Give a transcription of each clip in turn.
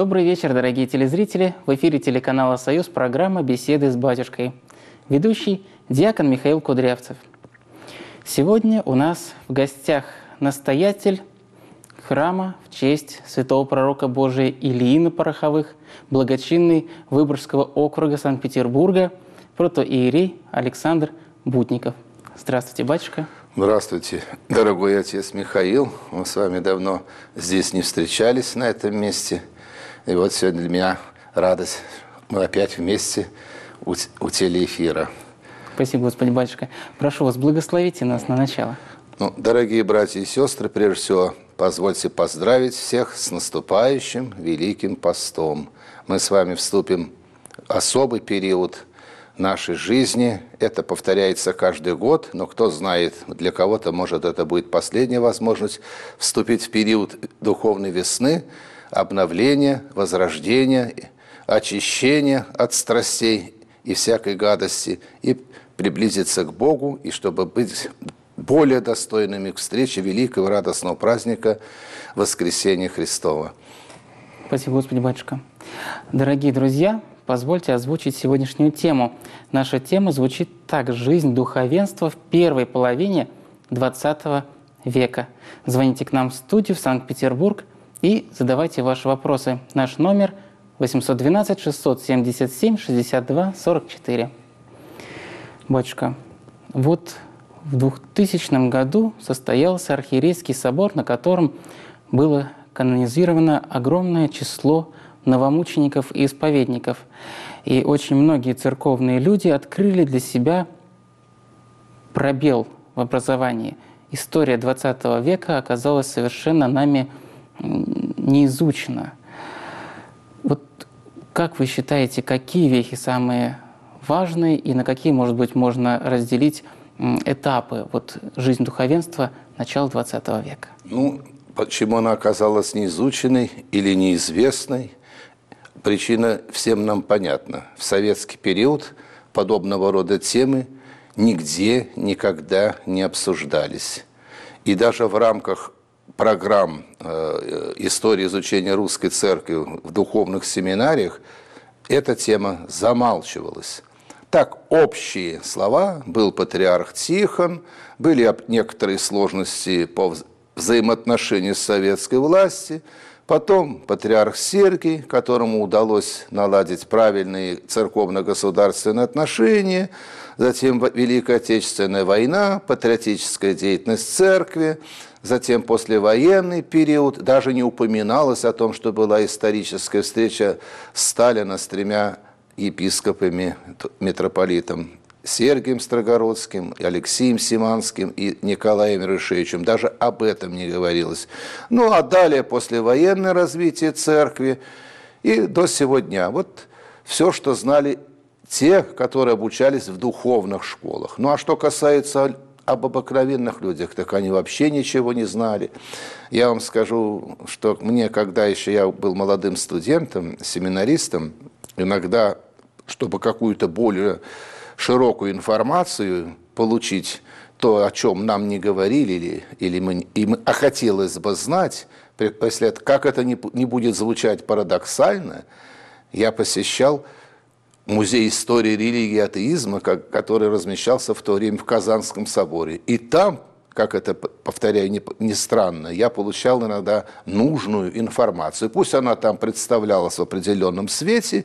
Добрый вечер, дорогие телезрители. В эфире телеканала «Союз» программа «Беседы с батюшкой». Ведущий диакон Михаил Кудрявцев. Сегодня у нас в гостях настоятель храма в честь святого пророка Божия Илии на Пороховых, благочинный Выборгского округа Санкт-Петербурга, протоиерей Александр Бутников. Здравствуйте, батюшка. Здравствуйте, дорогой отец Михаил. Мы с вами давно здесь не встречались на этом месте. И вот сегодня для меня радость. Мы опять вместе у телеэфира. Спасибо, Господи, батюшка. Прошу вас, благословите нас на начало. Дорогие братья и сестры, прежде всего, позвольте поздравить всех с наступающим Великим Постом. Мы с вами вступим в особый период нашей жизни. Это повторяется каждый год, но кто знает, для кого-то, может, это будет последняя возможность вступить в период духовной весны, обновления, возрождения, очищения от страстей и всякой гадости, и приблизиться к Богу, и чтобы быть более достойными к встрече великого радостного праздника Воскресения Христова. Спасибо, Господи, батюшка. Дорогие друзья, позвольте озвучить сегодняшнюю тему. Наша тема звучит так: «Жизнь духовенства в первой половине XX века». Звоните к нам в студию в Санкт-Петербург и задавайте ваши вопросы. Наш номер 812-677-62-44. Батюшка, вот в 2000 году состоялся архиерейский собор, на котором было канонизировано огромное число новомучеников и исповедников. И очень многие церковные люди открыли для себя пробел в образовании. История XX века оказалась совершенно нами не изучена. Вот как вы считаете, какие вехи самые важные и на какие, может быть, можно разделить этапы жизни духовенства начала XX века? Почему она оказалась неизученной или неизвестной? Причина всем нам понятна. В советский период подобного рода темы нигде никогда не обсуждались. И даже в рамках программ истории изучения русской церкви в духовных семинариях эта тема замалчивалась. Так, общие слова: был патриарх Тихон, были некоторые сложности по взаимоотношению с советской властью, потом патриарх Сергий, которому удалось наладить правильные церковно-государственные отношения, затем Великая Отечественная война, патриотическая деятельность церкви, затем послевоенный период. Даже не упоминалось о том, что была историческая встреча Сталина с тремя епископами, митрополитом Сергием Строгородским, Алексеем Симанским и Николаем Рышевичем. Даже об этом не говорилось. А далее послевоенное развитие церкви и до сего дня. Вот все, что знали те, которые обучались в духовных школах. А что касается об обыкновенных людях, так они вообще ничего не знали. Я вам скажу, что мне, когда еще я был молодым студентом, семинаристом, иногда, чтобы какую-то более широкую информацию получить, то, о чем нам не говорили, а хотелось бы знать, как это не будет звучать парадоксально, я посещал музей истории религии и атеизма, который размещался в то время в Казанском соборе. И там, как это, повторяю, не странно, я получал иногда нужную информацию. Пусть она там представлялась в определенном свете,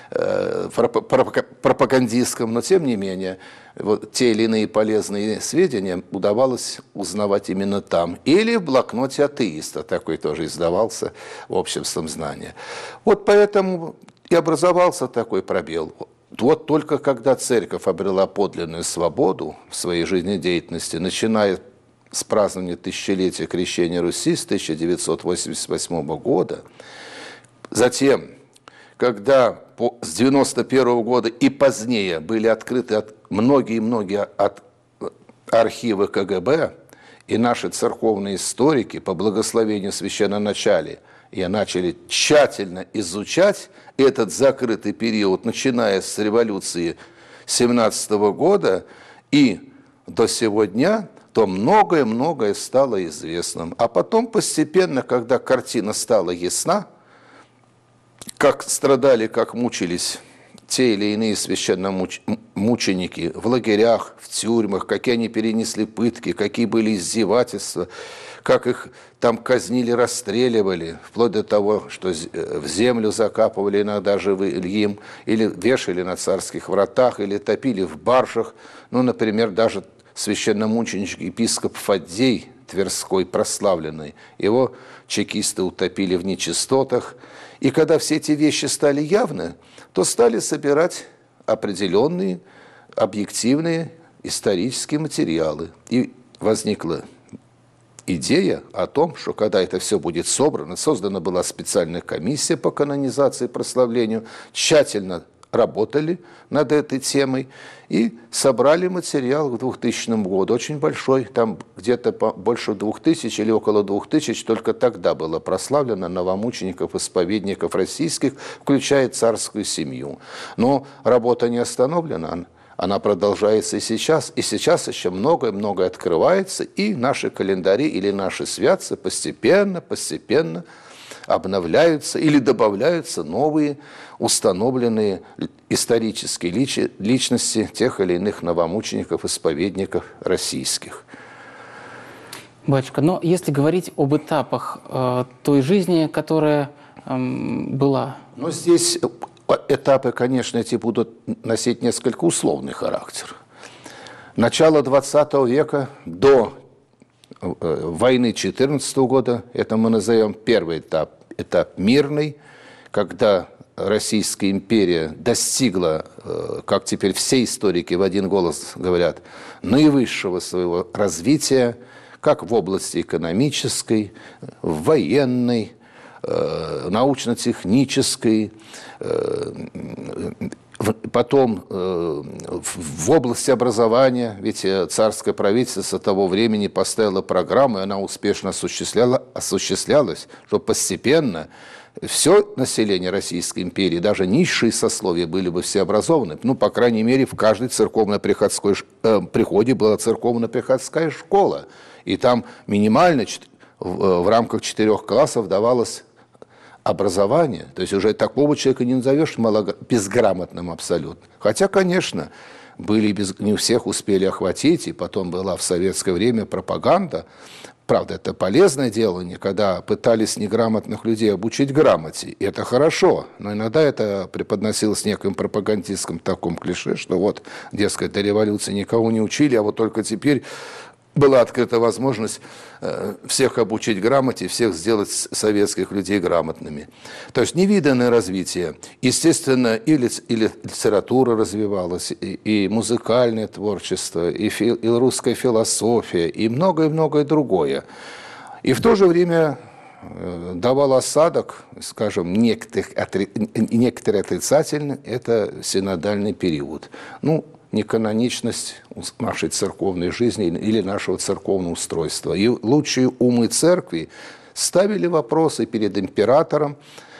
пропагандистском, но тем не менее те или иные полезные сведения удавалось узнавать именно там. Или в блокноте атеиста, такой тоже издавался в обществом знания. Поэтому и образовался такой пробел. Только когда церковь обрела подлинную свободу в своей жизнедеятельности, начиная с празднования тысячелетия крещения Руси с 1988 года, затем, когда с 1991 года и позднее были открыты многие архивы КГБ, и наши церковные историки по благословению священноначалия начали тщательно изучать этот закрытый период, начиная с революции 1917 года и до сего дня, то многое-многое стало известным. А потом постепенно, когда картина стала ясна, как страдали, как мучились те или иные священномученики в лагерях, в тюрьмах, какие они перенесли пытки, какие были издевательства, как их там казнили, расстреливали, вплоть до того, что в землю закапывали иногда живым, или вешали на царских вратах, или топили в баржах. Ну, например, даже священномученик епископ Фаддей Тверской прославленный, его чекисты утопили в нечистотах. И когда все эти вещи стали явны, то стали собирать определенные объективные исторические материалы. И возникла идея о том, что когда это все будет собрано, создана была специальная комиссия по канонизации и прославлению, тщательно работали над этой темой и собрали материал к 2000 году, очень большой, там где-то больше 2000 или около 2000, только тогда было прославлено новомучеников, исповедников российских, включая царскую семью. Но работа не остановлена, она продолжается и сейчас еще многое-многое открывается, и наши календари или наши святцы постепенно обновляются или добавляются новые установленные исторические личности тех или иных новомучеников, исповедников российских. Батюшка, но если говорить об этапах той жизни, которая была... Ну, здесь этапы, конечно, эти будут носить несколько условный характер. Начало 20 века до войны 14 года, это мы назовем первый этап мирный, когда Российская империя достигла, как теперь все историки в один голос говорят, наивысшего своего развития, как в области экономической, военной, научно-технической, потом в области образования, ведь царское правительство того времени поставило программу, и она успешно осуществлялась, что постепенно все население Российской империи, даже низшие сословия, были бы все образованы. Ну, по крайней мере, в каждой церковно-приходской приходе была церковно-приходская школа. И там минимально в рамках 4 классов давалось образование. То есть уже такого человека не назовешь безграмотным абсолютно. Хотя, конечно, не всех успели охватить, и потом была в советское время пропаганда. Правда, это полезное дело, когда пытались неграмотных людей обучить грамоте. И это хорошо, но иногда это преподносилось неким пропагандистским таком клише, что вот, дескать, до революции никого не учили, а вот только теперь была открыта возможность всех обучить грамоте, всех сделать советских людей грамотными. То есть невиданное развитие. Естественно, и литература развивалась, и музыкальное творчество, и русская философия, и многое-многое другое. И в то же время давал осадок, скажем, некоторые отрицательный, это синодальный период. Ну, неканоничность нашей церковной жизни или нашего церковного устройства. И лучшие умы церкви ставили вопросы перед императором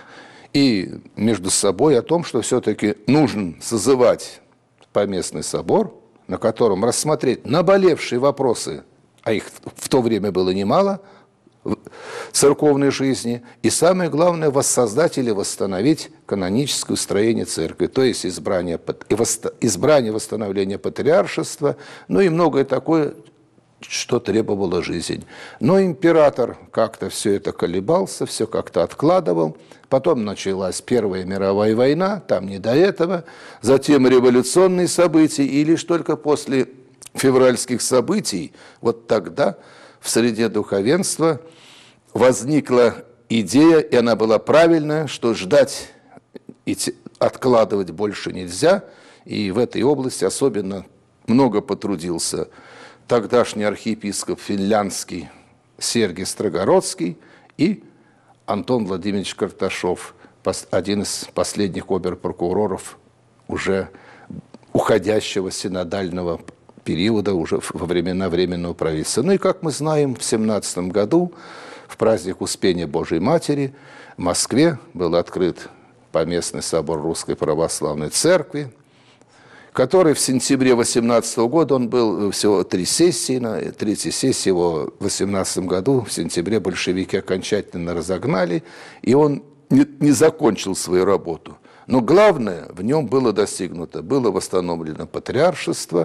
и между собой о том, что все-таки нужно созывать поместный собор, на котором рассмотреть наболевшие вопросы, а их в то время было немало, церковной жизни, и самое главное, воссоздать или восстановить каноническое устроение церкви, то есть избрание восстановления патриаршества, ну и многое такое, что требовала жизнь. Но император как-то все это колебался, все как-то откладывал. Потом началась Первая мировая война, там не до этого. Затем революционные события, и лишь только после февральских событий, вот тогда в среде духовенства возникла идея, и она была правильная, что ждать и откладывать больше нельзя. И в этой области особенно много потрудился тогдашний архиепископ финляндский Сергий Строгородский и Антон Владимирович Карташов, один из последних обер-прокуроров уже уходящего синодального периода, уже во времена Временного правительства. Ну и, как мы знаем, в 17 году, в праздник Успения Божией Матери, в Москве был открыт поместный собор Русской Православной Церкви, который в сентябре 18 года, он был всего 3 сессии, на 3-й сессии его в 18 году, в сентябре большевики окончательно разогнали, и он не закончил свою работу. Но главное в нем было достигнуто. Было восстановлено патриаршество.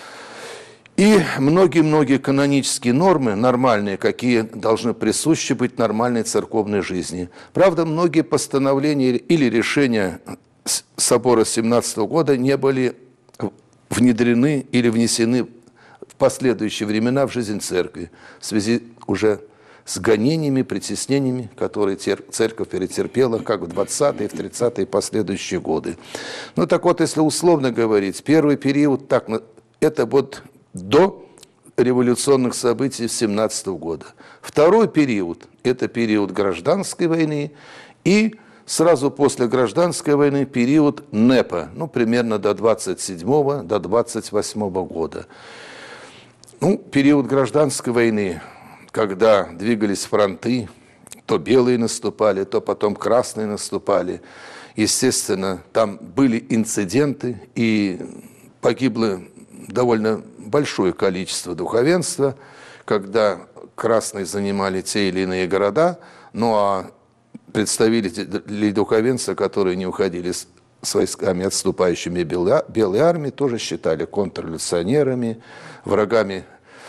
И многие-многие канонические нормы, нормальные, какие должны присущи быть нормальной церковной жизни. Правда, многие постановления или решения собора 17 года не были внедрены или внесены в последующие времена в жизнь церкви в связи уже с гонениями, притеснениями, которые церковь перетерпела как в 20-е, в 30-е последующие годы. Ну так вот, если условно говорить, первый период, это вот до революционных событий 17 года. Второй период – это период гражданской войны и сразу после гражданской войны период НЭПа, ну, примерно до 27-го, до 28-го года. Ну, период гражданской войны, когда двигались фронты, то белые наступали, то потом красные наступали. Естественно, там были инциденты, и погибло довольно большое количество духовенства, когда красные занимали те или иные города, ну а представители духовенства, которые не уходили с войсками, отступающими белой армии, тоже считали контрреволюционерами, врагами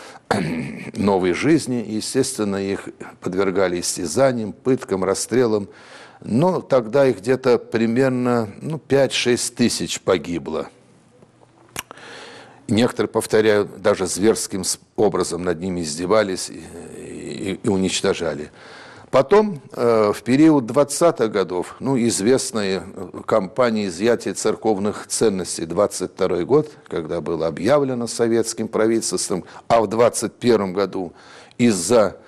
новой жизни. И, естественно, их подвергали истязаниям, пыткам, расстрелам. Но тогда их где-то примерно 5-6 тысяч погибло. Некоторые, повторяю, даже зверским образом над ними издевались и уничтожали. Потом, в период 20-х годов, известная кампания изъятия церковных ценностей, 22-й год, когда было объявлено советским правительством, а в 21-м году из-за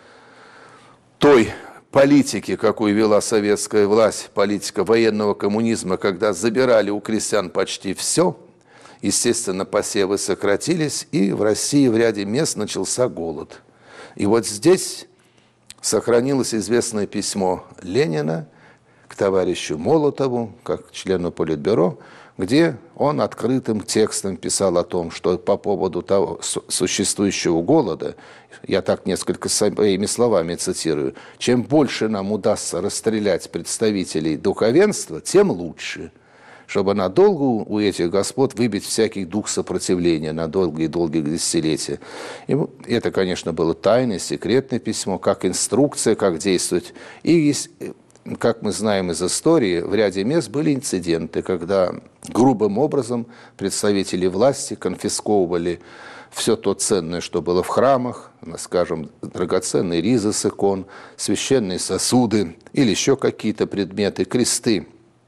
той политики, какую вела советская власть, политика военного коммунизма, когда забирали у крестьян почти все, естественно, посевы сократились, и в России в ряде мест начался голод. И вот здесь сохранилось известное письмо Ленина к товарищу Молотову, как члену Политбюро, где он открытым текстом писал о том, что по поводу того существующего голода, я так несколько своими словами цитирую, чем больше нам удастся расстрелять представителей духовенства, тем лучше, чтобы надолго у этих господ выбить всякий дух сопротивления на долгие-долгие десятилетия. И это, конечно, было тайное, секретное письмо, как инструкция, как действовать. И, как мы знаем из истории, в ряде мест были инциденты, когда грубым образом представители власти конфисковывали все то ценное, что было в храмах, скажем, драгоценные ризы с икон, священные сосуды или еще какие-то предметы, кресты.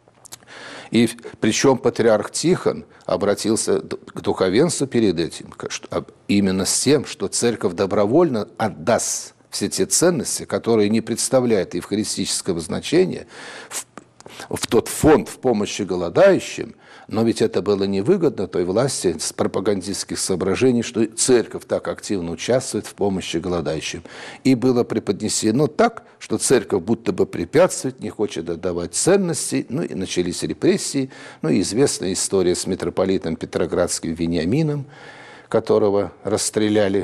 И причем патриарх Тихон обратился к духовенству перед этим, именно с тем, что церковь добровольно отдаст все те ценности, которые не представляют евхаристического значения, в тот фонд в помощи голодающим, но ведь это было невыгодно той власти с пропагандистских соображений, что церковь так активно участвует в помощи голодающим. И было преподнесено так, что церковь будто бы препятствует, не хочет отдавать ценности, и начались репрессии. И известная история с митрополитом Петроградским Вениамином, которого расстреляли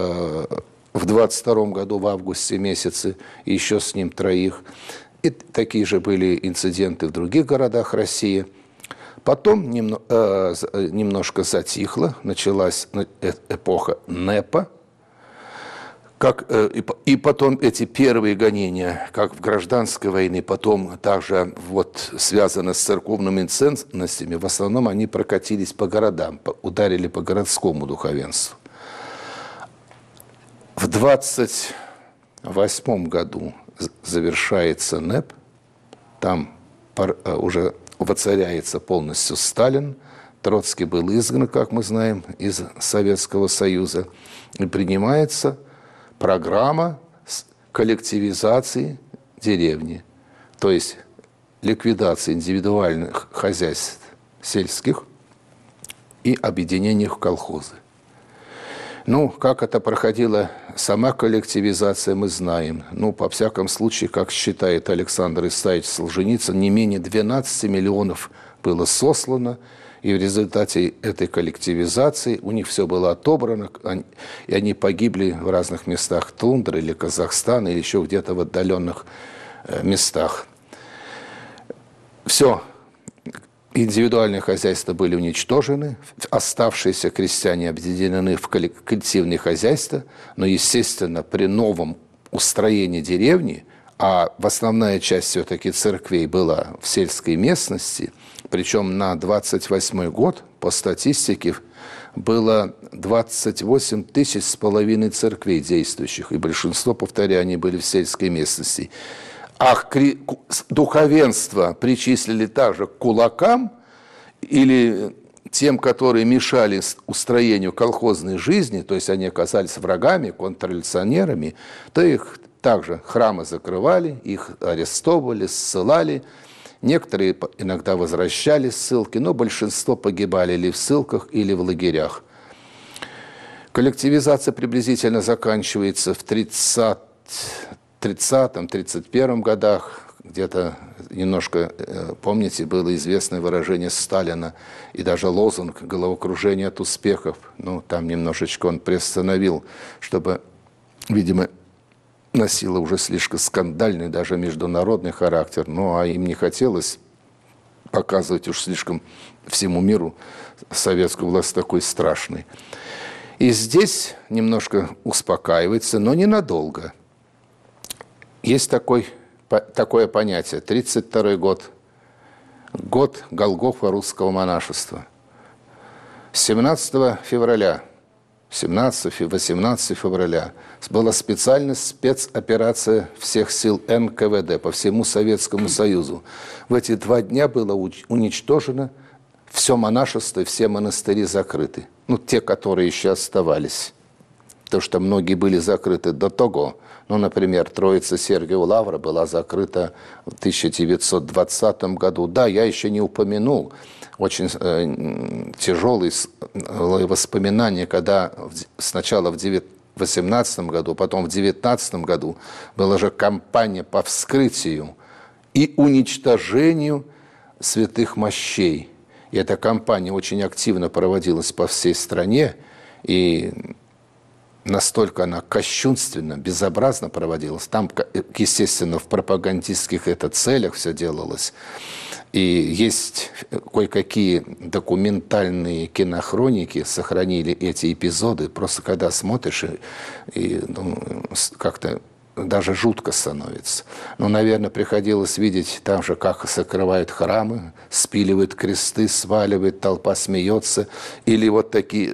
в 22 году в августе месяце, и еще с ним 3. И такие же были инциденты в других городах России. Потом немножко затихло, началась эпоха НЭПа, и потом эти первые гонения, как в гражданской войне, потом также связано с церковными ценностями, в основном они прокатились по городам, ударили по городскому духовенству. В 28 году завершается НЭП, там уже воцаряется полностью Сталин, Троцкий был изгнан, как мы знаем, из Советского Союза, и принимается программа коллективизации деревни, то есть ликвидации индивидуальных хозяйств сельских и объединения их в колхозы. Как это проходила сама коллективизация, мы знаем. По всяком случае, как считает Александр Исаевич Солженицын, не менее 12 миллионов было сослано, и в результате этой коллективизации у них все было отобрано, и они погибли в разных местах тундры или Казахстана, или еще где-то в отдаленных местах. все, индивидуальные хозяйства были уничтожены, оставшиеся крестьяне объединены в коллективные хозяйства, но, естественно, при новом устроении деревни, а основная часть все-таки церквей была в сельской местности, причем на 28 год, по статистике, было 28 тысяч с половиной церквей действующих, и большинство, повторяю, они были в сельской местности. А духовенство причислили также к кулакам или тем, которые мешали устроению колхозной жизни, то есть они оказались врагами, контрреволюционерами, то их также храмы закрывали, их арестовывали, ссылали. Некоторые иногда возвращались в ссылки, но большинство погибали или в ссылках, или в лагерях. Коллективизация приблизительно заканчивается в 30-31 годах. Где-то немножко, помните, было известное выражение Сталина и даже лозунг «Головокружение от успехов». Ну, там немножечко он приостановил, чтобы, видимо, носила уже слишком скандальный, даже международный характер. Ну, а им не хотелось показывать уж слишком всему миру советскую власть такой страшной. И здесь немножко успокаивается, но ненадолго. Есть такое понятие. 1932 год. Год Голгофа русского монашества. 17 февраля, 17-18 февраля была специальная спецоперация всех сил НКВД по всему Советскому Союзу. В эти 2 дня было уничтожено все монашество и все монастыри закрыты. Ну, те, которые еще оставались. Потому что многие были закрыты до того. Ну, например, Троица Сергиева Лавра была закрыта в 1920 году. Да, я еще не упомянул очень тяжелые воспоминания, когда сначала в 18 году, потом в 19 году была же кампания по вскрытию и уничтожению святых мощей. И эта кампания очень активно проводилась по всей стране, и настолько она кощунственно, безобразно проводилась. Там, естественно, в пропагандистских целях все делалось. И есть кое-какие документальные кинохроники, сохранили эти эпизоды. Просто когда смотришь, и как-то даже жутко становится. Но, наверное, приходилось видеть там же, как закрывают храмы, спиливают кресты, сваливают, толпа смеется. Или вот такие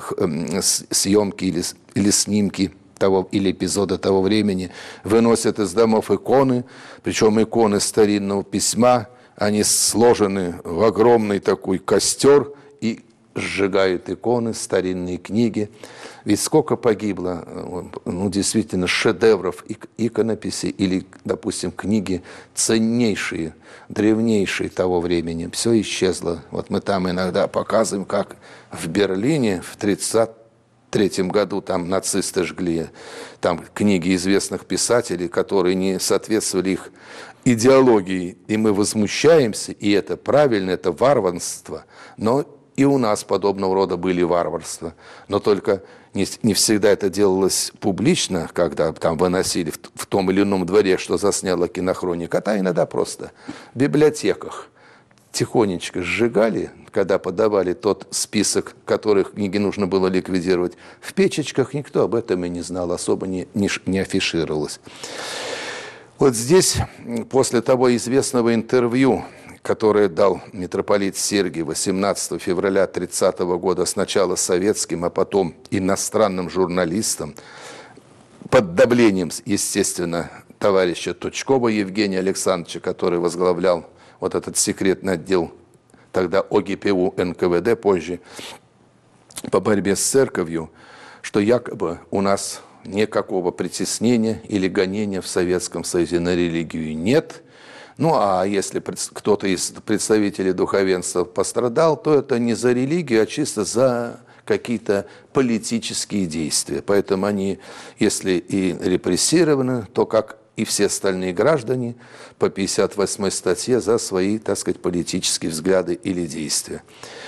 съемки или снимки или эпизода того времени. Выносят из домов иконы, причем иконы старинного письма. Они сложены в огромный такой костер и сжигают иконы, старинные книги. Ведь сколько погибло, ну, действительно, шедевров иконописи или, допустим, книги ценнейшие, древнейшие того времени. Все исчезло. Вот мы там иногда показываем, как в Берлине в 1933 году там нацисты жгли там книги известных писателей, которые не соответствовали их идеологии. И мы возмущаемся, и это правильно, это варварство. Но и у нас подобного рода были варварства. Но только не всегда это делалось публично, когда там выносили в том или ином дворе, что засняла кинохроника, а иногда просто в библиотеках тихонечко сжигали, когда подавали тот список, которых книги нужно было ликвидировать. В печечках никто об этом и не знал, особо не афишировалось. Вот здесь, после того известного интервью, которое дал митрополит Сергий 18 февраля 30 года сначала советским, а потом иностранным журналистам, под давлением, естественно, товарища Тучкова Евгения Александровича, который возглавлял вот этот секретный отдел, тогда ОГПУ НКВД, позже, по борьбе с церковью, что якобы у нас никакого притеснения или гонения в Советском Союзе на религию нет. Ну, а если кто-то из представителей духовенства пострадал, то это не за религию, а чисто за какие-то политические действия. Поэтому они, если и репрессированы, то, как и все остальные граждане, по 58 статье за свои, так сказать, политические взгляды или действия.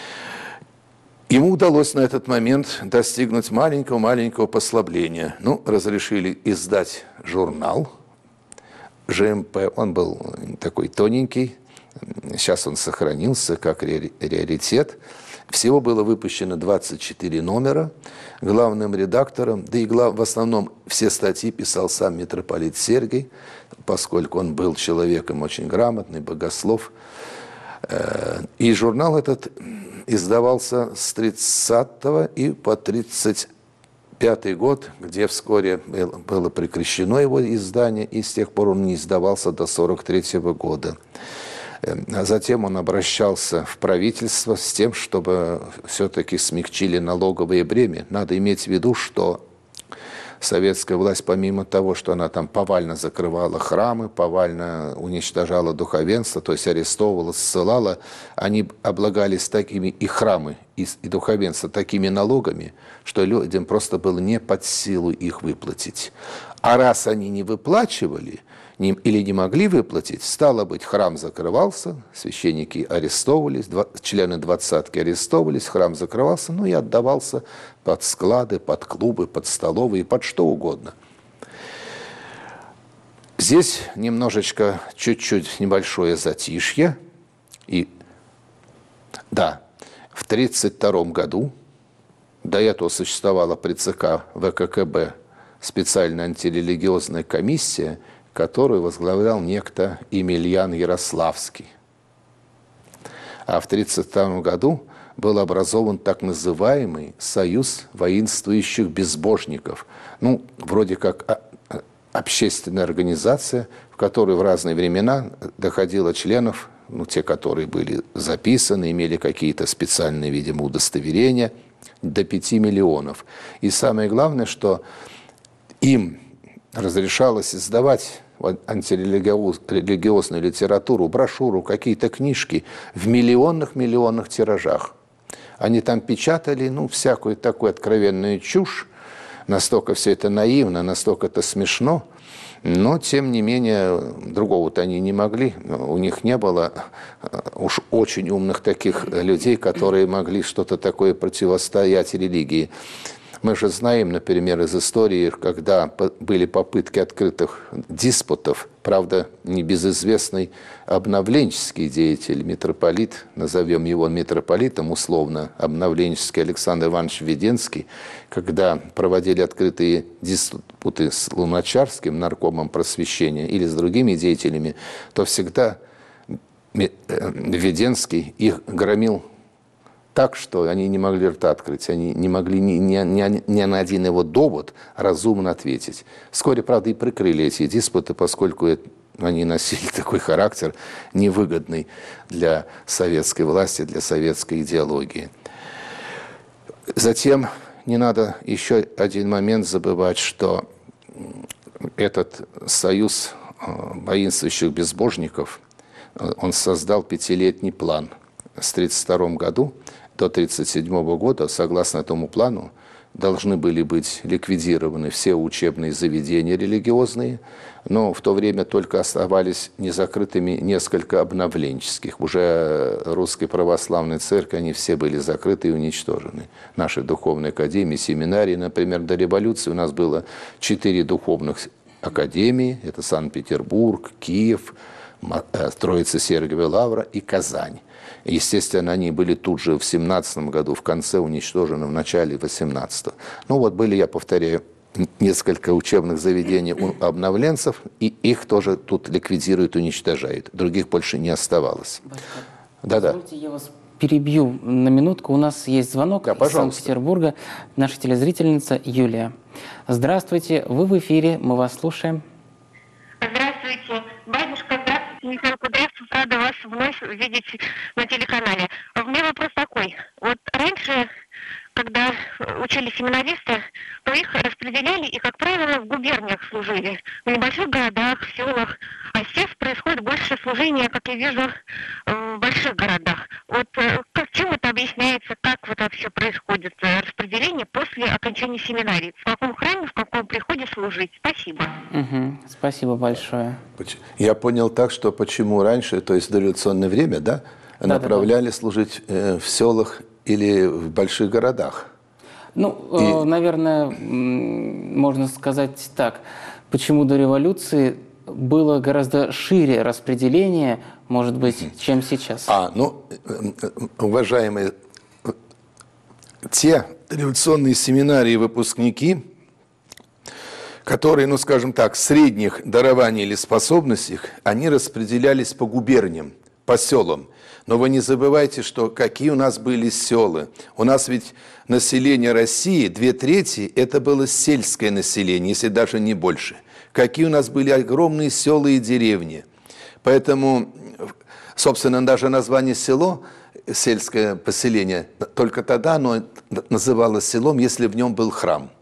Ему удалось на этот момент достигнуть маленького послабления. Ну, разрешили издать журнал ЖМП, он был такой тоненький, Сейчас он сохранился как раритет. Всего было выпущено 24 номера. Главным редактором, да и в основном все статьи писал сам митрополит Сергий, поскольку он был человеком очень грамотный, богослов. И журнал этот издавался с 30-го и по 35-й год, где вскоре было прекращено его издание, и с тех пор он не издавался до 43-го года. А затем он обращался в правительство с тем, чтобы все-таки смягчили налоговое бремя. Надо иметь в виду, что советская власть, помимо того, что она там повально закрывала храмы, повально уничтожала духовенство, то есть арестовывала, ссылала, они облагались такими, и храмы, и духовенство, такими налогами, что людям просто было не под силу их выплатить. А раз они не выплачивали или не могли выплатить, стало быть, храм закрывался, священники арестовывались, члены двадцатки арестовывались, храм закрывался, ну и отдавался под склады, под клубы, под столовые, под что угодно. Здесь немножечко, чуть-чуть небольшое затишье. И да, в 1932 году, до этого существовала при ЦК ВККБ специальная антирелигиозная комиссия, которую возглавлял некто Емельян Ярославский. А в 1932 году был образован так называемый Союз воинствующих безбожников. Ну, вроде как общественная организация, в которой в разные времена доходило членов, ну, те, которые были записаны, имели какие-то специальные, видимо, удостоверения, до 5 миллионов. И самое главное, что им разрешалось издавать антирелигиозную литературу, брошюру, какие-то книжки в миллионных тиражах. Они там печатали, ну, всякую такую откровенную чушь. Настолько все это наивно, настолько это смешно. Но, тем не менее, другого-то они не могли. У них не было уж очень умных таких людей, которые могли что-то такое противостоять религии. Мы же знаем, например, из истории, когда были попытки открытых диспутов, правда, небезызвестный обновленческий деятель, митрополит, назовем его митрополитом условно, обновленческий Александр Иванович Введенский, когда проводили открытые диспуты с Луначарским, наркомом просвещения, или с другими деятелями, то всегда Введенский их громил так, что они не могли рта открыть, они не могли ни на один его довод разумно ответить. Вскоре, правда, и прикрыли эти диспуты, поскольку они носили такой характер невыгодный для советской власти, для советской идеологии. Затем не надо еще один момент забывать, что этот союз воинствующих безбожников, он создал 5-летний план. В 1932 году до 1937 года, согласно этому плану, должны были быть ликвидированы все учебные заведения религиозные, но в то время только оставались незакрытыми несколько обновленческих. Уже Русской Православной Церкви они все были закрыты и уничтожены. Наши духовные академии, семинарии, например, до революции у нас было 4 духовных академии. Это Санкт-Петербург, Киев, Троица-Сергиева Лавра и Казань. Естественно, они были тут же в 17 году, в конце уничтожены, в начале 18-го. Ну вот были, я повторяю, несколько учебных заведений у обновленцев, и их тоже тут ликвидируют, уничтожают. Других больше не оставалось. Да-да. Позвольте, я вас перебью на минутку. У нас есть звонок из Санкт-Петербурга. Наша телезрительница Юлия. Здравствуйте, вы в эфире, мы вас слушаем. Здравствуйте, батюшка, здравствуйте, Михаил Кудрявцев, рада вас вновь видеть на телеканале. У меня вопрос такой. Вот раньше, когда учили семинаристы, то их распределяли и, как правило, в губерниях служили, в небольших городах, в селах. А сейчас происходит больше служения, как я вижу, в больших городах. Вот чем это объясняется, как вот это все происходит, распределение после окончания семинарии? В каком храме, в каком приходе служить? Спасибо. Спасибо большое. Я понял так, что почему раньше, то есть в дореволюционное время, да, направляли служить в селах или в больших городах. Ну, наверное, можно сказать так. Почему до революции было гораздо шире распределение может быть, чем сейчас. Уважаемые, те революционные семинарии выпускники, которые, скажем так, средних дарований или способностей, они распределялись по губерниям, по селам. Но вы не забывайте, что какие у нас были села. У нас ведь население России, 2/3 это было сельское население, если даже не больше. Какие у нас были огромные села и деревни. Поэтому, собственно, даже название село, сельское поселение, только тогда оно называлось селом, если в нем был храм.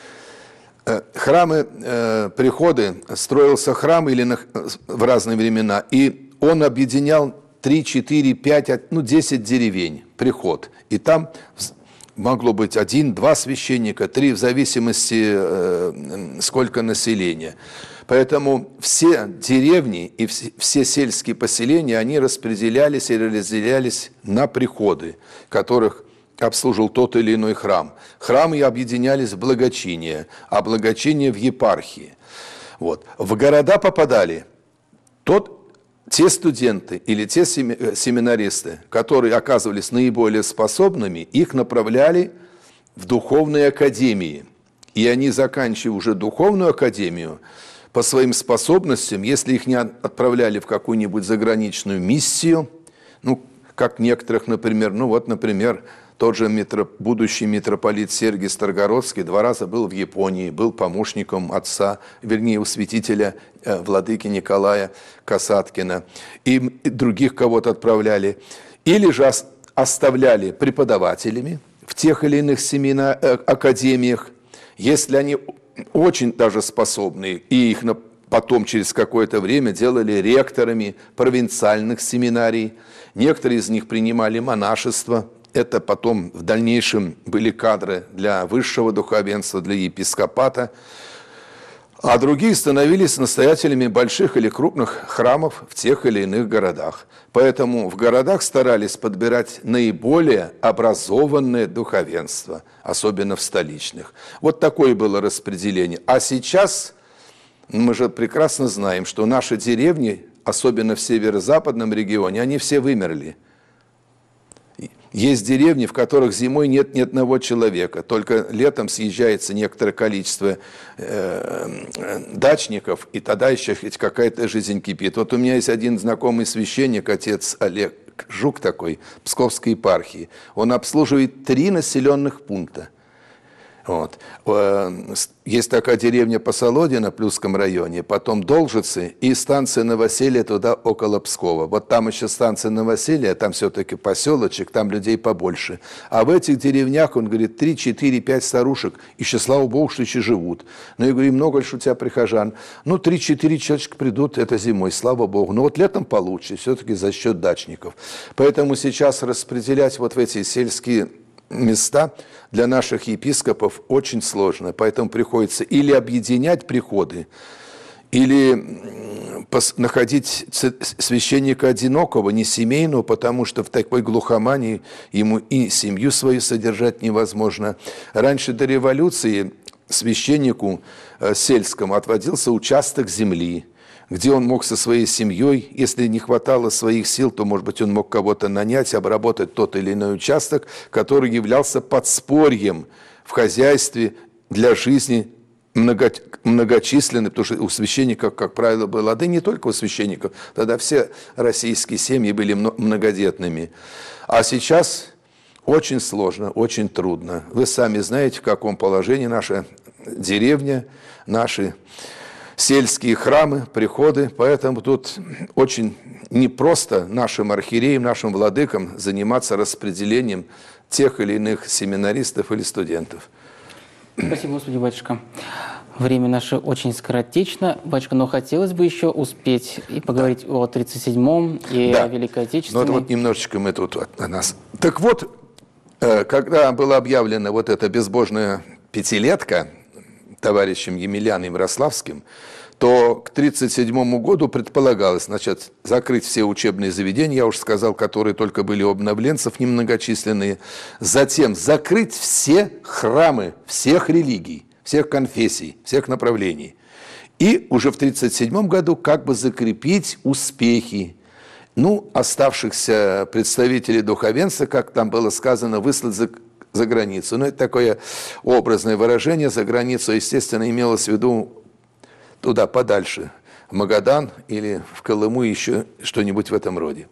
Храмы, приходы, строился храм в разные времена, и он объединял 3, 4, 5, 10 деревень, приход. И там могло быть 1-2 священника, 3, в зависимости, сколько населения. Поэтому все деревни и все сельские поселения, они распределялись и разделялись на приходы, которых обслуживал тот или иной храм. Храмы объединялись в благочиние, а благочиние в епархии. Вот. В города попадали те студенты или те семинаристы, которые оказывались наиболее способными, их направляли в духовные академии. И они, заканчивая уже духовную академию, по своим способностям, если их не отправляли в какую-нибудь заграничную миссию, как некоторых, например, например, тот же будущий митрополит Сергий Старгородский 2 раза был в Японии, был помощником отца, у святителя владыки Николая Касаткина. И других кого-то отправляли. Или же оставляли преподавателями в тех или иных академиях, если они очень даже способны, и их потом через какое-то время делали ректорами провинциальных семинарий. Некоторые из них принимали монашество. Это потом в дальнейшем были кадры для высшего духовенства, для епископата. А другие становились настоятелями больших или крупных храмов в тех или иных городах. Поэтому в городах старались подбирать наиболее образованное духовенство, особенно в столичных. Вот такое было распределение. А сейчас мы же прекрасно знаем, что наши деревни, особенно в северо-западном регионе, они все вымерли. Есть деревни, в которых зимой нет ни одного человека, только летом съезжается некоторое количество дачников, и тогда еще хоть какая-то жизнь кипит. Вот у меня есть один знакомый священник, отец Олег Жук такой, Псковской епархии. Он обслуживает 3 населенных пункта. Вот. Есть такая деревня Посолодина в Плюсском районе, потом Должицы и станция Новоселье туда около Пскова. Вот там еще станция Новоселье, там все-таки поселочек, там людей побольше. А в этих деревнях, он говорит, 3, 4, 5 старушек, еще слава богу, что еще живут. Ну, я говорю, много ли у тебя прихожан? 3-4 человечка придут, это зимой, слава богу. Но вот летом получше, все-таки за счет дачников. Поэтому сейчас распределять вот в эти сельские места для наших епископов очень сложно, поэтому приходится или объединять приходы, или находить священника одинокого, не семейного, потому что в такой глухомании ему и семью свою содержать невозможно. Раньше до революции священнику сельскому отводился участок земли, где он мог со своей семьей, если не хватало своих сил, то, может быть, он мог кого-то нанять, обработать тот или иной участок, который являлся подспорьем в хозяйстве для жизни многочисленной, потому что у священников, как правило, было, да и не только у священников, тогда все российские семьи были многодетными. А сейчас очень сложно, очень трудно. Вы сами знаете, в каком положении наша деревня, наши сельские храмы, приходы, поэтому тут очень непросто нашим архиереям, нашим владыкам заниматься распределением тех или иных семинаристов или студентов. Спасибо, Господи, батюшка. Время наше очень скоротечно, батюшка, но хотелось бы еще успеть и поговорить о 37-м и о Великой Отечественной. Ну вот немножечко мы тут о нас. Так вот, когда была объявлена вот эта безбожная пятилетка товарищем Емельяном Ярославским, то к 1937 году предполагалось, значит, закрыть все учебные заведения, я уже сказал, которые только были у обновленцев, немногочисленные, затем закрыть все храмы всех религий, всех конфессий, всех направлений. И уже в 1937 году как бы закрепить успехи Ну, оставшихся представителей духовенства, как там было сказано, выслать за границу. Ну, это такое образное выражение. За границу, естественно, имелось в виду туда подальше, в Магадан или в Колыму, еще что-нибудь в этом роде.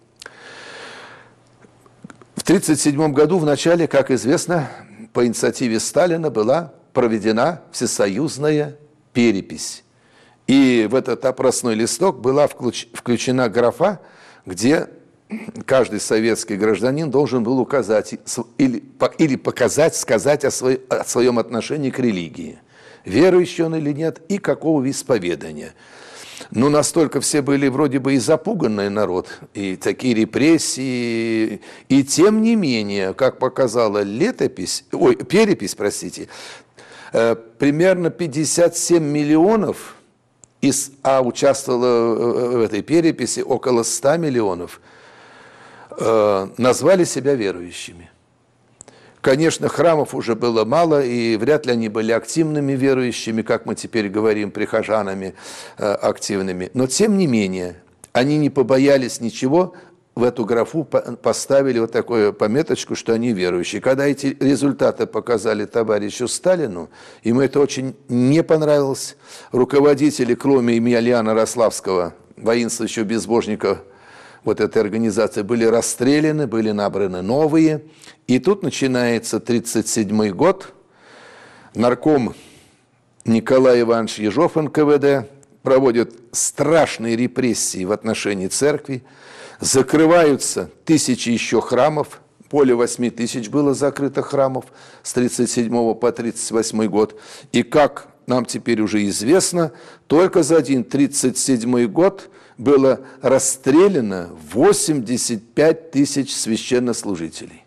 В 1937 году в начале, как известно, по инициативе Сталина была проведена всесоюзная перепись. И в этот опросной листок была включена графа, где каждый советский гражданин должен был указать или показать, сказать о своем отношении к религии. Верующий он или нет, и какого исповедания. Но настолько все были вроде бы и запуганный народ, и такие репрессии, и тем не менее, как показала перепись, примерно 57 миллионов, участвовало в этой переписи около 100 миллионов, назвали себя верующими. Конечно, храмов уже было мало, и вряд ли они были активными верующими, как мы теперь говорим, прихожанами активными. Но, тем не менее, они не побоялись ничего, в эту графу поставили вот такую пометочку, что они верующие. Когда эти результаты показали товарищу Сталину, ему это очень не понравилось. Руководители, кроме Емельяна Рославского, воинствующего безбожника, вот этой организации, были расстреляны, были набраны новые. И тут начинается 1937 год. Нарком Николай Иванович Ежов, НКВД, проводит страшные репрессии в отношении церкви. Закрываются тысячи еще храмов. Более 8 тысяч было закрыто храмов с 1937 по 1938 год. И как нам теперь уже известно, только за один 1937 год было расстреляно 85 тысяч священнослужителей.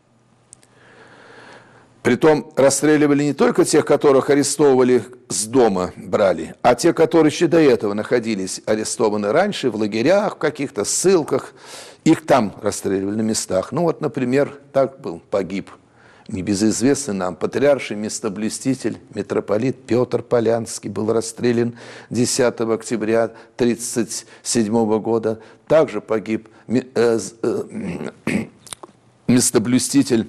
Притом расстреливали не только тех, которых арестовывали с дома, брали, а те, которые еще до этого находились арестованы раньше, в лагерях, в каких-то ссылках, их там расстреливали на местах. Ну вот, например, так погиб небезызвестный нам патриарший местоблюститель, митрополит Петр Полянский, был расстрелян 10 октября 1937 года. Также погиб местоблюститель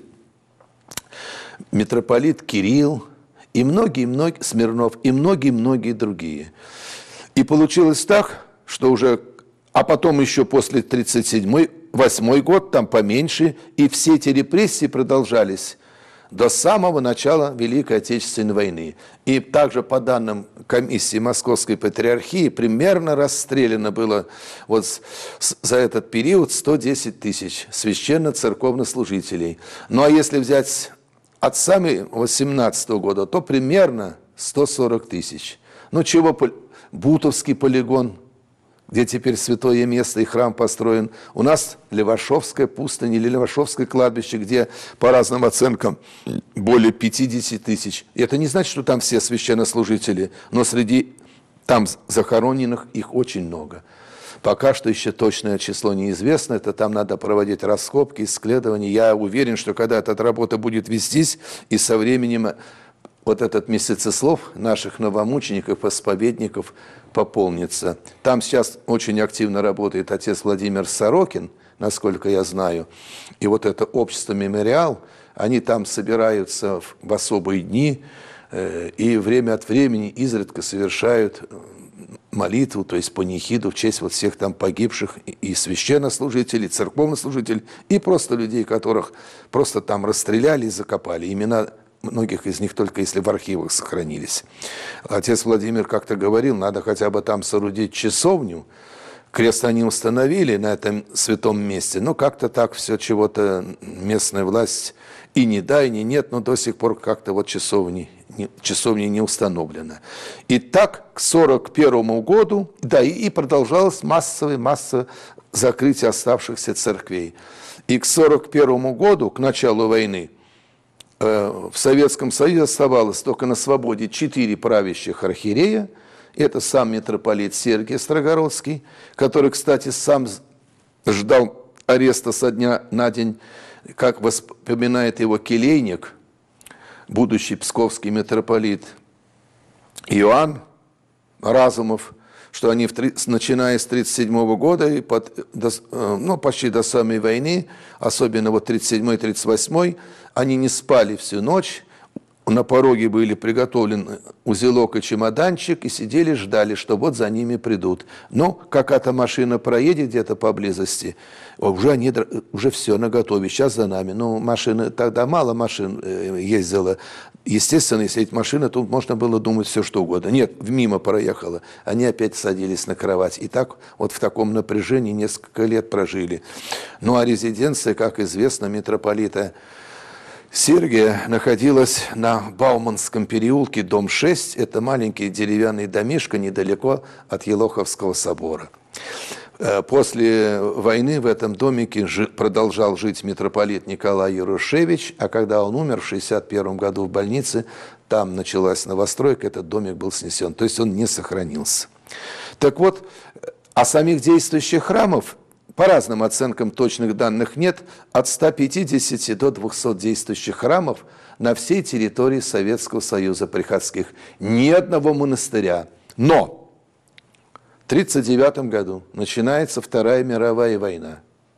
митрополит Кирилл и многие-многие, Смирнов, и многие-многие другие. И получилось так, что уже, а потом еще после 1937-1938 год, там поменьше, и все эти репрессии продолжались до самого начала Великой Отечественной войны. И также по данным комиссии Московской Патриархии примерно расстреляно было вот за этот период 110 тысяч священно-церковнослужителей. Ну а если взять от самого 18 года, то примерно 140 тысяч. Ну чего, Бутовский полигон, где теперь святое место и храм построен. У нас Левашовская пустынь или Левашовское кладбище, где по разным оценкам более 50 тысяч. И это не значит, что там все священнослужители, но среди там захороненных их очень много. Пока что еще точное число неизвестно, это там надо проводить раскопки, исследования. Я уверен, что когда эта работа будет вестись, и со временем вот этот месяцеслов наших новомучеников, исповедников пополнится. Там сейчас очень активно работает отец Владимир Сорокин, насколько я знаю. И вот это общество «Мемориал», они там собираются в особые дни и время от времени изредка совершают молитву, то есть панихиду в честь вот всех там погибших и священнослужителей, и церковнослужителей, и просто людей, которых просто там расстреляли и закопали. Имена многих из них только если в архивах сохранились. Отец Владимир как-то говорил, надо хотя бы там соорудить часовню. Крест они установили на этом святом месте, но как-то так все чего-то местная власть и не да, и не нет, но до сих пор как-то вот часовни не установлено. И так к 1941 году, да, и продолжалось массовое закрытие оставшихся церквей. И к 1941 году, к началу войны, в Советском Союзе оставалось только на свободе 4 правящих архиерея. Это сам митрополит Сергий Строгородский, который, кстати, сам ждал ареста со дня на день, как вспоминает его келейник, будущий псковский митрополит Иоанн Разумов что они, начиная с 1937 года и почти до самой войны, особенно вот 1937-1938, они не спали всю ночь. На пороге были приготовлены узелок и чемоданчик, и сидели, ждали, что вот за ними придут. Но какая-то машина проедет где-то поблизости, уже все наготове, сейчас за нами. Ну, машины, тогда мало машин ездило. Естественно, если эти машины, тут можно было думать все, что угодно. Нет, мимо проехало. Они опять садились на кровать. И так вот в таком напряжении несколько лет прожили. Ну, а резиденция, как известно, митрополита Сергия находилась на Бауманском переулке, дом 6. Это маленький деревянный домишко недалеко от Елоховского собора. После войны в этом домике продолжал жить митрополит Николай Ярушевич, а когда он умер в 1961 году в больнице, там началась новостройка, этот домик был снесен. То есть он не сохранился. Так вот, о самих действующих храмов по разным оценкам точных данных нет, от 150 до 200 действующих храмов на всей территории Советского Союза приходских. Ни одного монастыря. Но в 1939 году начинается Вторая мировая война.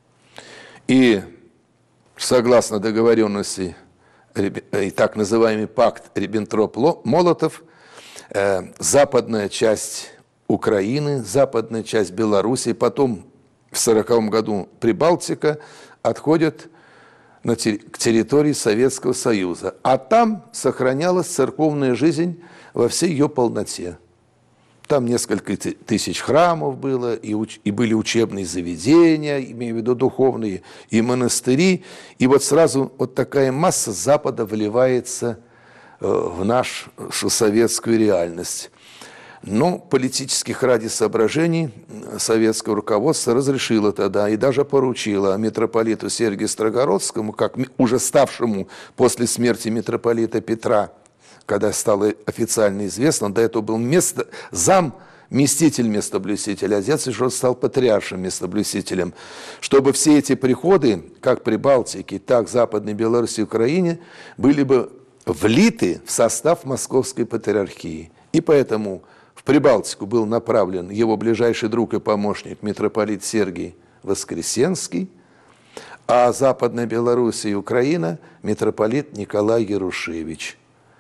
И согласно договоренности и так называемый пакт Риббентроп-Молотов, западная часть Украины, западная часть Белоруссии, потом в 1940 году Прибалтика отходят к территории Советского Союза. А там сохранялась церковная жизнь во всей ее полноте. Там несколько тысяч храмов было, и были учебные заведения, имею в виду духовные, и монастыри. И вот сразу вот такая масса с Запада вливается в нашу советскую реальность. Но политических ради соображений советское руководство разрешило тогда и даже поручило митрополиту Сергию Строгородскому, как уже ставшему после смерти митрополита Петра, когда стало официально известно, до этого был замместитель местоблюстителя, а отец уже стал патриаршим местоблюстителем, чтобы все эти приходы, как при Балтике, так в Западной Белоруссии и Украине, были бы влиты в состав Московской патриархии. И поэтому в Прибалтику был направлен его ближайший друг и помощник митрополит Сергий Воскресенский, а Западная Белоруссия и Украина митрополит Николай Ярушевич.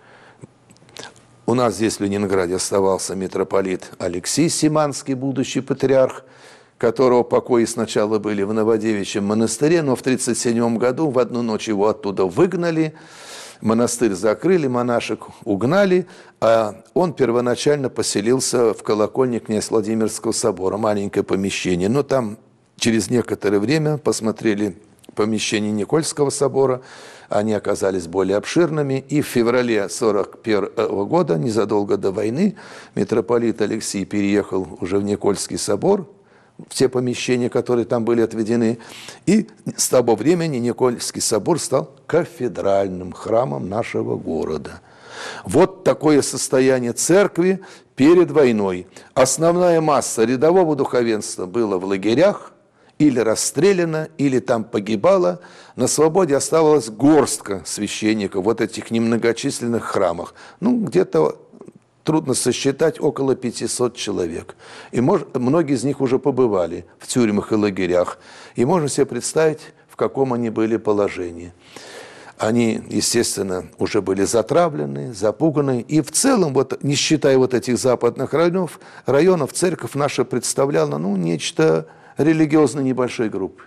У нас здесь в Ленинграде оставался митрополит Алексей Симанский, будущий патриарх, которого покои сначала были в Новодевичьем монастыре, но в 1937 году в одну ночь его оттуда выгнали, монастырь закрыли, монашек угнали, а он первоначально поселился в колокольне князь Владимирского собора, маленькое помещение. Но там через некоторое время посмотрели помещение Никольского собора, они оказались более обширными, и в феврале 1941 года, незадолго до войны, митрополит Алексей переехал уже в Никольский собор, в те помещения, которые там были отведены. И с того времени Никольский собор стал кафедральным храмом нашего города. Вот такое состояние церкви перед войной. Основная масса рядового духовенства была в лагерях, или расстреляна, или там погибала. На свободе оставалась горстка священников в вот этих немногочисленных храмах. Ну, где-то трудно сосчитать, около 500 человек. И многие из них уже побывали в тюрьмах и лагерях. И можно себе представить, в каком они были положении. Они, естественно, уже были затравлены, запуганы. И в целом, вот, не считая вот этих западных районов, церковь наша представляла нечто религиозной небольшой группы.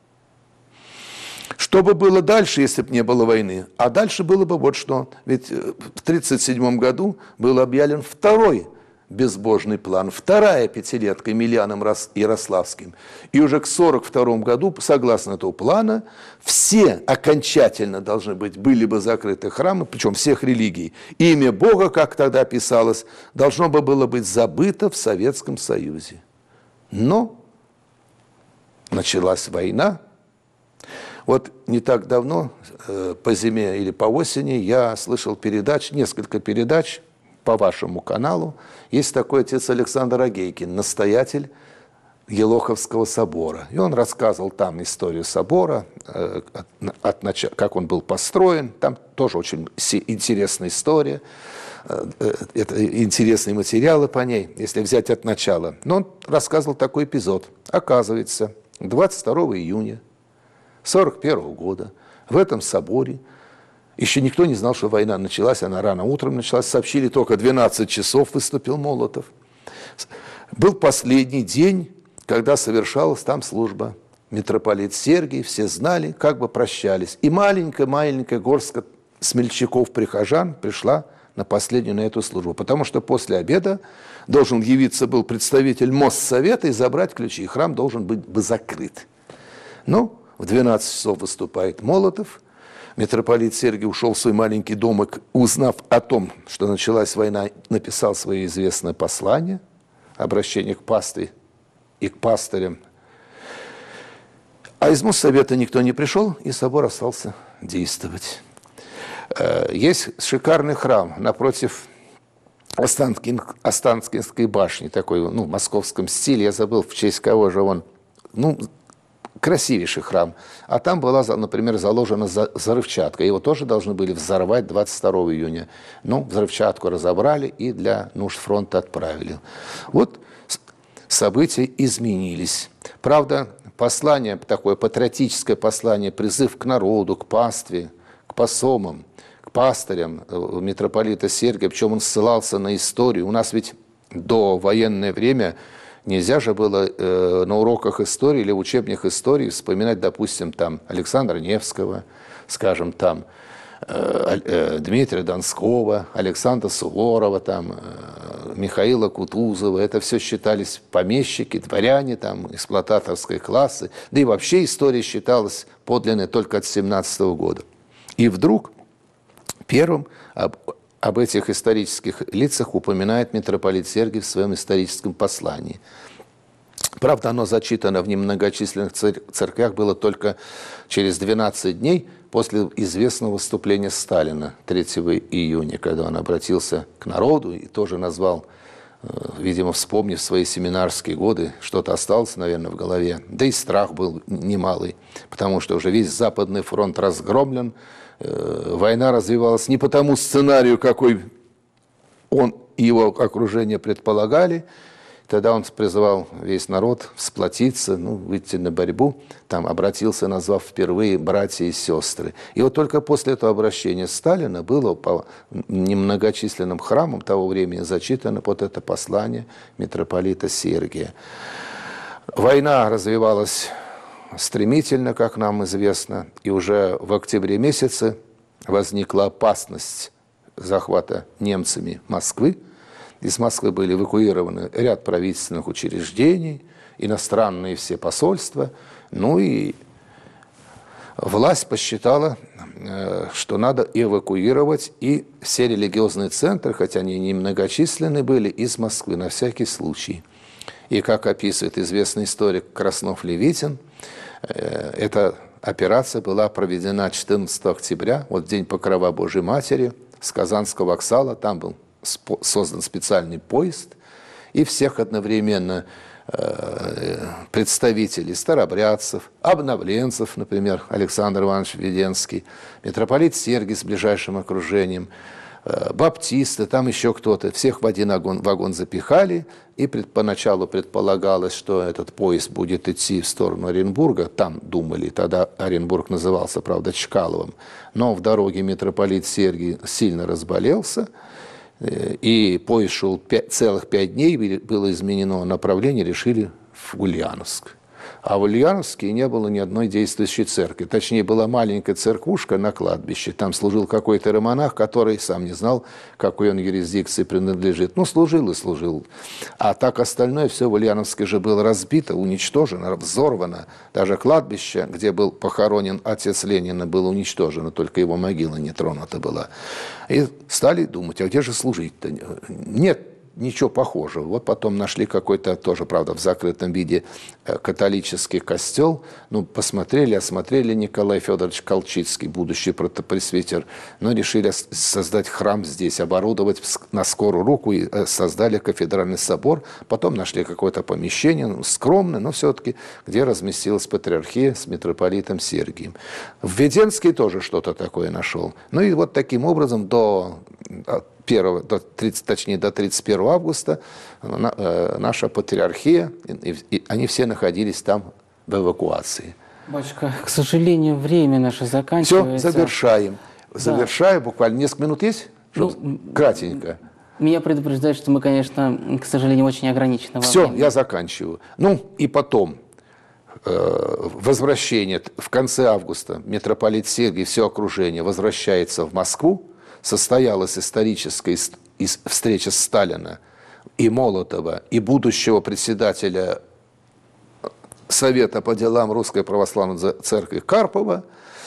Что бы было дальше, если бы не было войны? А дальше было бы вот что. Ведь в 1937 году был объявлен второй безбожный план, вторая пятилетка Емельяном Ярославским. И уже к 1942 году, согласно этого плана, все окончательно были бы закрыты храмы, причем всех религий. Имя Бога, как тогда писалось, должно было быть забыто в Советском Союзе. Но началась война. Вот не так давно, по зиме или по осени, я слышал несколько передач по вашему каналу. Есть такой отец Александр Агейкин, настоятель Елоховского собора. И он рассказывал там историю собора, как он был построен. Там тоже очень интересная история. Это интересные материалы по ней, если взять от начала. Но он рассказывал такой эпизод. Оказывается, 22 июня 1941 года в этом соборе еще никто не знал, что война началась, она рано утром началась. Сообщили только 12 часов выступил Молотов. Был последний день, когда совершалась там служба. Митрополит Сергий, все знали, как бы прощались. И маленькая горстка смельчаков-прихожан пришла на последнюю на эту службу. Потому что после обеда должен явиться был представитель Моссовета и забрать ключи. Храм должен быть бы закрыт. Ну, в 12 часов выступает Молотов. Митрополит Сергий ушел в свой маленький домик, узнав о том, что началась война, написал свое известное послание, обращение к пастве и к пастырям. А из Моссовета никто не пришел, и собор остался действовать. Есть шикарный храм напротив Останкинской башни, такой, в московском стиле, я забыл, в честь кого же он, красивейший храм. А там была, например, заложена взрывчатка. Его тоже должны были взорвать 22 июня. Но взрывчатку разобрали и для нужд фронта отправили. Вот события изменились. Правда, послание, такое патриотическое послание, призыв к народу, к пастве, к посомам, к пастырям митрополита Сергия, причем он ссылался на историю. У нас ведь до военное время нельзя же было на уроках истории или в учебниках истории вспоминать, допустим, там Александра Невского, скажем, там Дмитрия Донского, Александра Суворова, там, Михаила Кутузова. Это все считались помещики, дворяне, там, эксплуататорской классы. Да и вообще история считалась подлинной только от 17 года. И вдруг первым об этих исторических лицах упоминает митрополит Сергий в своем историческом послании. Правда, оно зачитано в немногочисленных церквях было только через 12 дней после известного выступления Сталина 3 июня, когда он обратился к народу и тоже назвал, видимо, вспомнив свои семинарские годы, что-то осталось, наверное, в голове. Да и страх был немалый, потому что уже весь Западный фронт разгромлен, война развивалась не по тому сценарию, какой он и его окружение предполагали. Тогда он призывал весь народ сплотиться, выйти на борьбу. Там обратился, назвав впервые братья и сестры. И вот только после этого обращения Сталина было по немногочисленным храмам того времени зачитано вот это послание митрополита Сергия. Война развивалась стремительно, как нам известно, и уже в октябре месяце возникла опасность захвата немцами Москвы. Из Москвы были эвакуированы ряд правительственных учреждений, иностранные все посольства. И власть посчитала, что надо эвакуировать и все религиозные центры, хотя они немногочисленны были, из Москвы на всякий случай. И как описывает известный историк Краснов-Левитин, эта операция была проведена 14 октября, в день Покрова Божьей Матери, с Казанского вокзала. Там был создан специальный поезд, и всех одновременно представителей старобрядцев, обновленцев, например, Александр Иванович Введенский, митрополит Сергий с ближайшим окружением, баптисты, там еще кто-то, всех в один вагон запихали, и поначалу предполагалось, что этот поезд будет идти в сторону Оренбурга, там думали, тогда Оренбург назывался, правда, Чкаловым, но в дороге митрополит Сергий сильно разболелся, и поезд шел целых 5 дней, было изменено направление, решили в Ульяновск. А в Ульяновске не было ни одной действующей церкви. Точнее, была маленькая церквушка на кладбище. Там служил какой-то иеромонах, который сам не знал, какой он юрисдикции принадлежит. Служил и служил. А так остальное все в Ульяновске же было разбито, уничтожено, взорвано. Даже кладбище, где был похоронен отец Ленина, было уничтожено. Только его могила не тронута была. И стали думать, а где же служить-то? Нет ничего похожего. Вот потом нашли какой-то, тоже, правда, в закрытом виде католический костел. Ну, посмотрели, осмотрели Николай Федорович Колчицкий, будущий протопресвитер, но решили создать храм здесь, оборудовать на скорую руку и создали кафедральный собор. Потом нашли какое-то помещение, ну, скромное, но все-таки, где разместилась патриархия с митрополитом Сергием. Введенский тоже что-то такое нашел. Ну и вот таким образом до 31 августа наша патриархия, и они все находились там в эвакуации. Батюшка, к сожалению, время наше заканчивается. Все, завершаем. Да. Завершаю. Буквально несколько минут есть? Кратенько. Меня предупреждают, что мы, конечно, к сожалению, очень ограничены. Все, я заканчиваю. Ну и потом возвращение в конце августа митрополит Сергий, все окружение возвращается в Москву. Состоялась историческая встреча Сталина и Молотова, и будущего председателя Совета по делам Русской Православной Церкви Карпова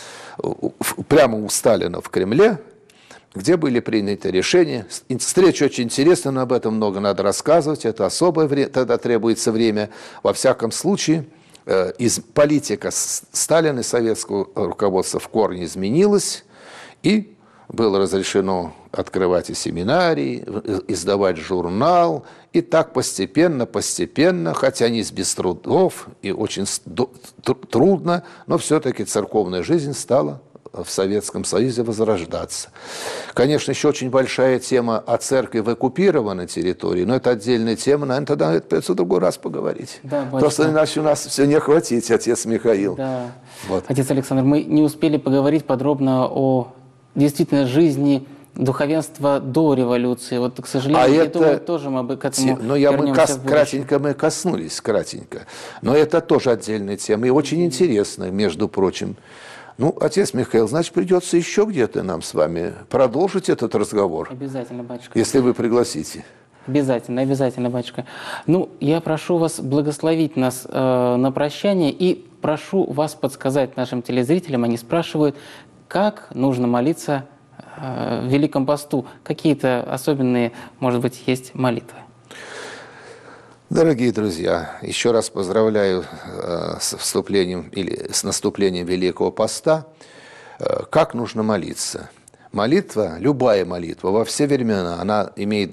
прямо у Сталина в Кремле, где были приняты решения. Встреча очень интересная, но об этом много надо рассказывать. Это особое время, тогда требуется время. Во всяком случае, из политика Сталина и советского руководства в корне изменилась, и было разрешено открывать и семинарии, издавать журнал. И так постепенно, хотя не без трудов и очень трудно, но все-таки церковная жизнь стала в Советском Союзе возрождаться. Конечно, еще очень большая тема о церкви в оккупированной территории, но это отдельная тема, наверное, тогда придется в другой раз поговорить. Да, просто иначе у нас все не хватит, отец Михаил. Да. Вот. Отец Александр, мы не успели поговорить подробно о действительно жизни духовенства до революции. Вот, к сожалению, я думаю, тоже мы к этому вернемся в будущем. Мы коснулись, кратенько. Но это тоже отдельная тема и очень интересная, между прочим. Ну, отец Михаил, значит, придется еще где-то нам с вами продолжить этот разговор. Обязательно, батюшка. Если вы пригласите. Обязательно, обязательно, батюшка. Ну, я прошу вас благословить нас на прощание и прошу вас подсказать нашим телезрителям. Они спрашивают, как нужно молиться в Великом посту? Какие-то особенные, может быть, есть молитвы? Дорогие друзья, еще раз поздравляю с вступлением или с наступлением Великого Поста. Как нужно молиться? Молитва, любая молитва во все времена, она имеет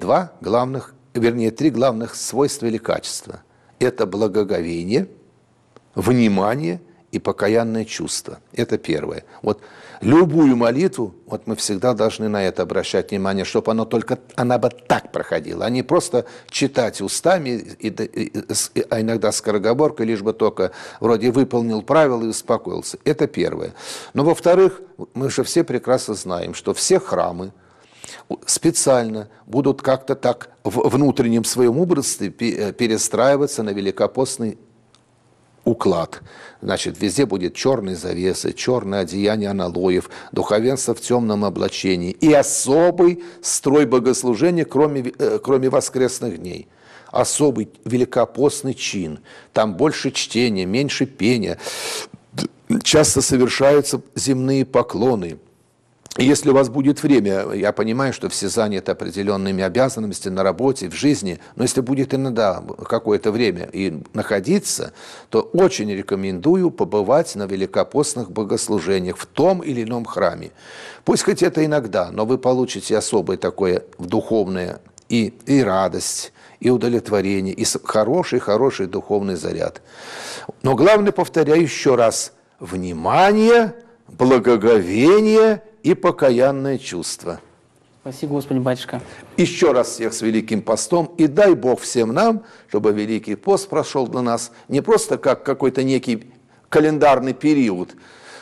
три главных свойства или качества. Это благоговение, внимание и покаянное чувство. Это первое. Вот любую молитву, вот мы всегда должны на это обращать внимание, чтобы она бы так проходила, а не просто читать устами, а иногда скороговоркой, лишь бы только вроде выполнил правила и успокоился. Это первое. Но во-вторых, мы же все прекрасно знаем, что все храмы специально будут как-то так в внутреннем своем образе перестраиваться на великопостный уклад. Значит, везде будет черные завесы, черное одеяние аналоев, духовенство в темном облачении и особый строй богослужения, кроме воскресных дней. Особый великопостный чин. Там больше чтения, меньше пения. Часто совершаются земные поклоны. И если у вас будет время, я понимаю, что все заняты определенными обязанностями на работе, в жизни, но если будет иногда какое-то время и находиться, то очень рекомендую побывать на великопостных богослужениях в том или ином храме. Пусть хоть это иногда, но вы получите особое такое духовное и радость, и удовлетворение, и хороший духовный заряд. Но главное, повторяю еще раз, внимание, благоговение и покаянное чувство. Спасибо, Господи, батюшка. Еще раз всех с Великим Постом. И дай Бог всем нам, чтобы Великий Пост прошел для нас не просто как какой-то некий календарный период,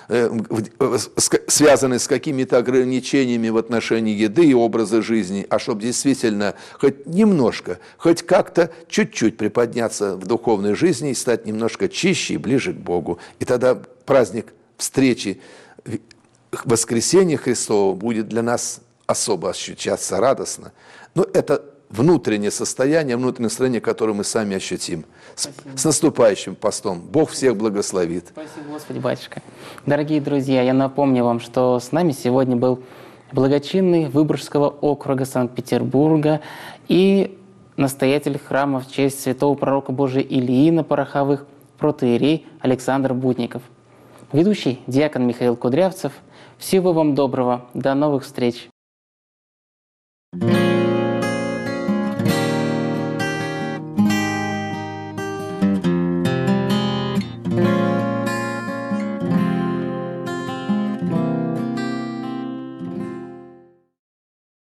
связанный с какими-то ограничениями в отношении еды и образа жизни, а чтобы действительно хоть немножко, хоть как-то чуть-чуть приподняться в духовной жизни и стать немножко чище и ближе к Богу. И тогда праздник встречи Воскресения Христова будет для нас особо ощущаться радостно. Но это внутреннее состояние, которое мы сами ощутим. С наступающим постом. Бог всех благословит. Спасибо, Господи, батюшка. Дорогие друзья, я напомню вам, что с нами сегодня был благочинный Выборгского округа Санкт-Петербурга и настоятель храма в честь святого пророка Божия Илии на Пороховых, протоиерей Александр Будников. Ведущий диакон Михаил Кудрявцев. Всего вам доброго. До новых встреч.